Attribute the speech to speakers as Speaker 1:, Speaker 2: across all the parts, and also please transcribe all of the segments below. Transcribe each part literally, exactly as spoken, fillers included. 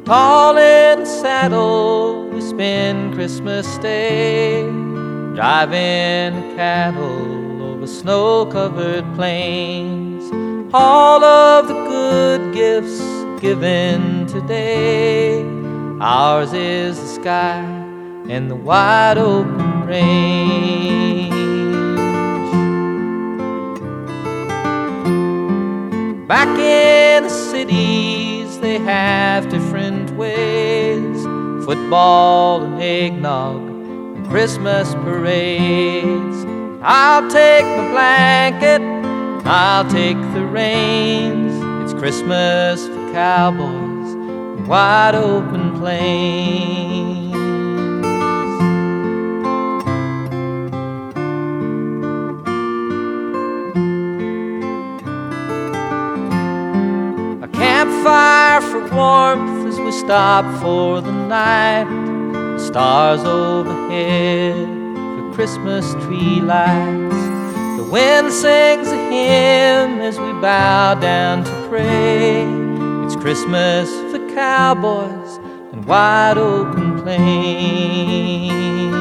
Speaker 1: Tall in the saddle, we spend Christmas Day, driving cattle over snow-covered plains. All of the good gifts given today, ours is the sky and the wide open range. Back in the cities they have different ways, football and eggnog and Christmas parades. I'll take my blanket, I'll take the reins. It's Christmas for cowboys and wide open plains. A campfire for warmth as we stop for the night. The stars overhead for Christmas tree lights. The wind sings a hymn as we bow down to pray. It's Christmas for cowboys and wide open plains.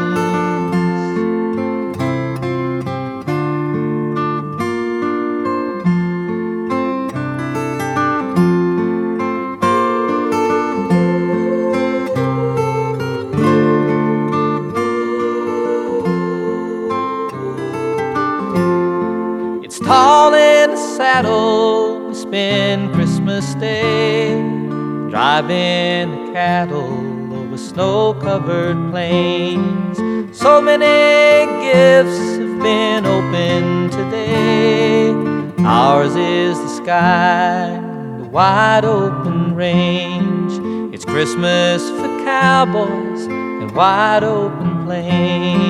Speaker 1: It's tall in the saddle, we spend Christmas Day, driving the cattle over snow-covered plains. So many gifts have been opened today, ours is the sky and the wide open range. It's Christmas for cowboys and wide open plains.